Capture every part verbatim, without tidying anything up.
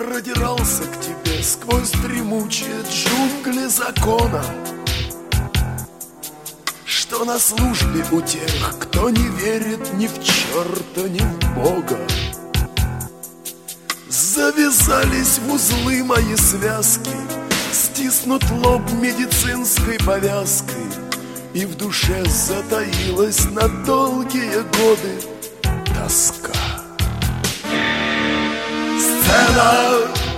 продирался к тебе сквозь дремучие джунгли закона, что на службе у тех, кто не верит ни в черта, ни в Бога. Завязались в узлы мои связки, стиснут лоб медицинской повязкой, и в душе затаилась на долгие годы тоска. Сцена,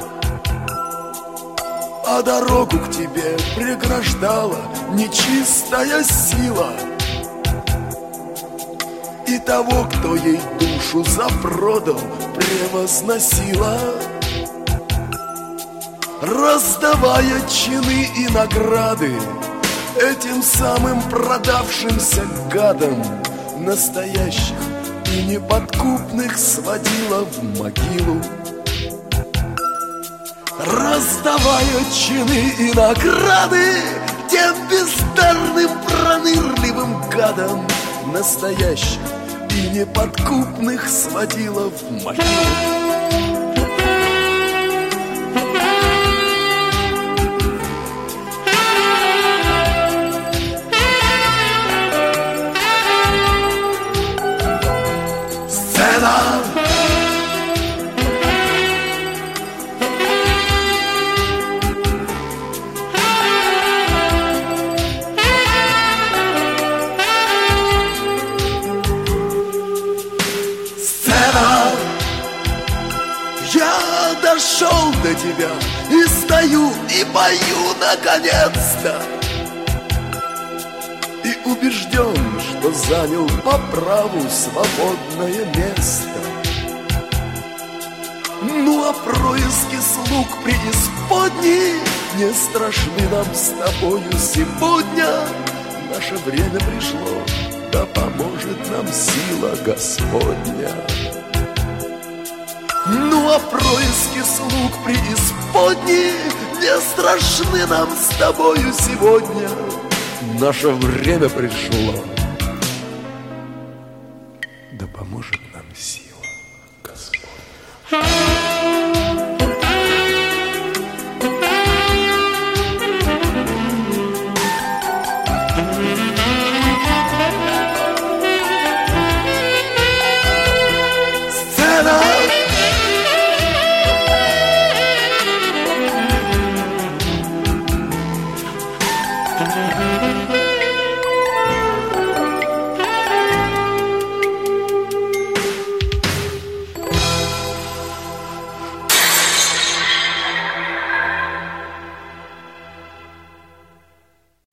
а дорогу к тебе преграждала нечистая сила, и того, кто ей душу запродал, превозносила, раздавая чины и награды этим самым продавшимся гадам, настоящих и неподкупных сводила в могилу. Раздавая чины и награды тем бездарным пронырливым гадам, настоящих и неподкупных сводила в могилу. Я дошел до тебя и стою, и пою наконец-то, и убежден, что занял по праву свободное место. Ну а происки слуг преисподней не страшны нам с тобою сегодня. Наше время пришло, да поможет нам сила Господня. Ну а происки слуг преисподней не страшны нам с тобою сегодня. Наше время пришло,